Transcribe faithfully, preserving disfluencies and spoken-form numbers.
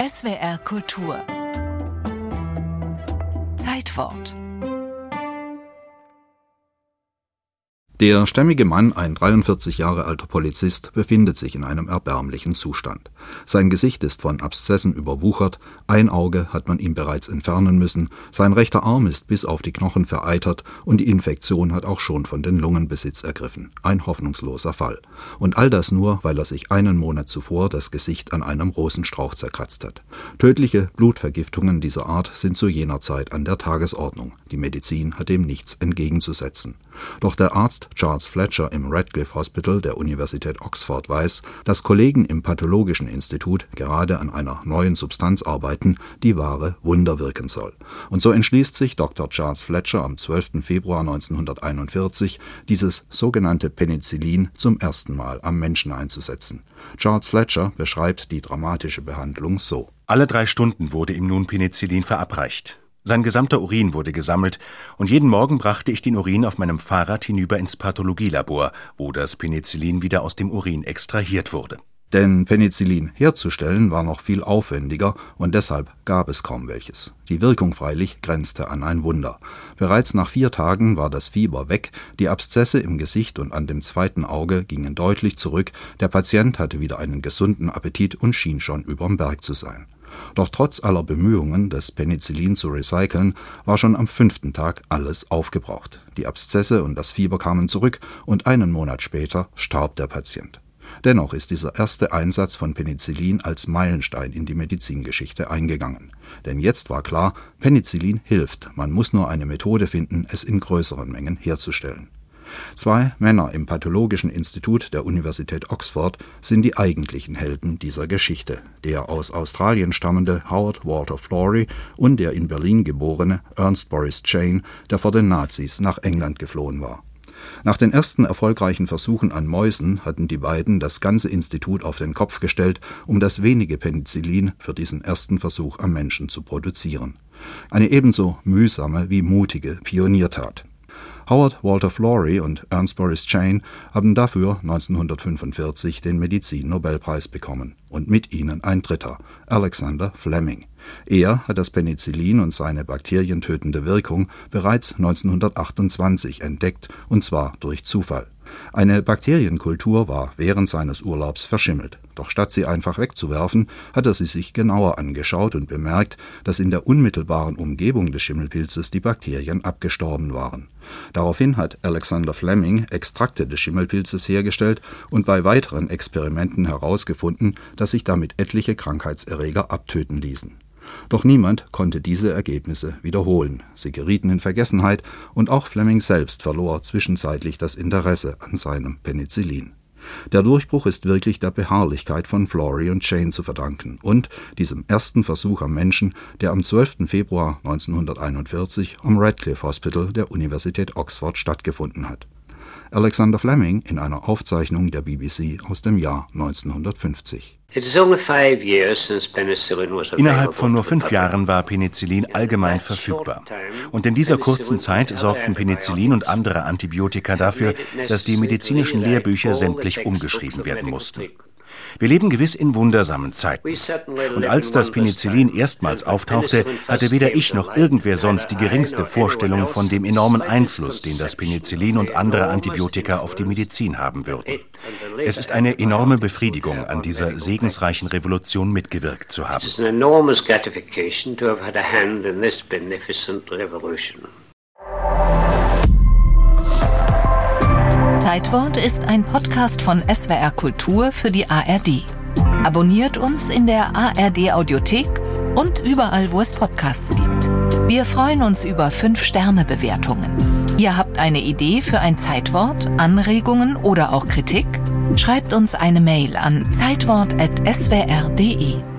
S W R Kultur Zeitwort. Der stämmige Mann, ein dreiundvierzig Jahre alter Polizist, befindet sich in einem erbärmlichen Zustand. Sein Gesicht ist von Abszessen überwuchert, ein Auge hat man ihm bereits entfernen müssen, sein rechter Arm ist bis auf die Knochen vereitert und die Infektion hat auch schon von den Lungen Besitz ergriffen. Ein hoffnungsloser Fall. Und all das nur, weil er sich einen Monat zuvor das Gesicht an einem Rosenstrauch zerkratzt hat. Tödliche Blutvergiftungen dieser Art sind zu jener Zeit an der Tagesordnung. Die Medizin hat dem nichts entgegenzusetzen. Doch der Arzt Charles Fletcher im Radcliffe Hospital der Universität Oxford weiß, dass Kollegen im Pathologischen Institut gerade an einer neuen Substanz arbeiten, die wahre Wunder wirken soll. Und so entschließt sich Doktor Charles Fletcher am zwölften Februar neunzehnhunderteinundvierzig, dieses sogenannte Penicillin zum ersten Mal am Menschen einzusetzen. Charles Fletcher beschreibt die dramatische Behandlung so: Alle drei Stunden wurde ihm nun Penicillin verabreicht. Sein gesamter Urin wurde gesammelt und jeden Morgen brachte ich den Urin auf meinem Fahrrad hinüber ins Pathologielabor, wo das Penicillin wieder aus dem Urin extrahiert wurde. Denn Penicillin herzustellen war noch viel aufwendiger und deshalb gab es kaum welches. Die Wirkung freilich grenzte an ein Wunder. Bereits nach vier Tagen war das Fieber weg, die Abszesse im Gesicht und an dem zweiten Auge gingen deutlich zurück, der Patient hatte wieder einen gesunden Appetit und schien schon überm Berg zu sein. Doch trotz aller Bemühungen, das Penicillin zu recyceln, war schon am fünften Tag alles aufgebraucht. Die Abszesse und das Fieber kamen zurück und einen Monat später starb der Patient. Dennoch ist dieser erste Einsatz von Penicillin als Meilenstein in die Medizingeschichte eingegangen. Denn jetzt war klar, Penicillin hilft, man muss nur eine Methode finden, es in größeren Mengen herzustellen. Zwei Männer im Pathologischen Institut der Universität Oxford sind die eigentlichen Helden dieser Geschichte. Der aus Australien stammende Howard Walter Florey und der in Berlin geborene Ernst Boris Chain, der vor den Nazis nach England geflohen war. Nach den ersten erfolgreichen Versuchen an Mäusen hatten die beiden das ganze Institut auf den Kopf gestellt, um das wenige Penicillin für diesen ersten Versuch am Menschen zu produzieren. Eine ebenso mühsame wie mutige Pioniertat. Howard Walter Florey und Ernst Boris Chain haben dafür neunzehnhundertfünfundvierzig den Medizin-Nobelpreis bekommen und mit ihnen ein dritter, Alexander Fleming. Er hat das Penicillin und seine bakterientötende Wirkung bereits neunzehnhundertachtundzwanzig entdeckt, und zwar durch Zufall. Eine Bakterienkultur war während seines Urlaubs verschimmelt. Doch statt sie einfach wegzuwerfen, hat er sie sich genauer angeschaut und bemerkt, dass in der unmittelbaren Umgebung des Schimmelpilzes die Bakterien abgestorben waren. Daraufhin hat Alexander Fleming Extrakte des Schimmelpilzes hergestellt und bei weiteren Experimenten herausgefunden, dass sich damit etliche Krankheitserreger abtöten ließen. Doch niemand konnte diese Ergebnisse wiederholen. Sie gerieten in Vergessenheit und auch Fleming selbst verlor zwischenzeitlich das Interesse an seinem Penicillin. Der Durchbruch ist wirklich der Beharrlichkeit von Florey und Chain zu verdanken und diesem ersten Versuch am Menschen, der am zwölften Februar neunzehnhunderteinundvierzig am Radcliffe Hospital der Universität Oxford stattgefunden hat. Alexander Fleming in einer Aufzeichnung der B B C aus dem Jahr neunzehnhundertfünfzig. Innerhalb von nur fünf Jahren war Penicillin allgemein verfügbar. Und in dieser kurzen Zeit sorgten Penicillin und andere Antibiotika dafür, dass die medizinischen Lehrbücher sämtlich umgeschrieben werden mussten. Wir leben gewiss in wundersamen Zeiten. Und als das Penicillin erstmals auftauchte, hatte weder ich noch irgendwer sonst die geringste Vorstellung von dem enormen Einfluss, den das Penicillin und andere Antibiotika auf die Medizin haben würden. Es ist eine enorme Befriedigung, an dieser segensreichen Revolution mitgewirkt zu haben. Zeitwort ist ein Podcast von S W R Kultur für die A R D. Abonniert uns in der A R D Audiothek und überall, wo es Podcasts gibt. Wir freuen uns über fünf Sterne Bewertungen. Ihr habt eine Idee für ein Zeitwort, Anregungen oder auch Kritik? Schreibt uns eine Mail an zeitwort at s w r punkt d e.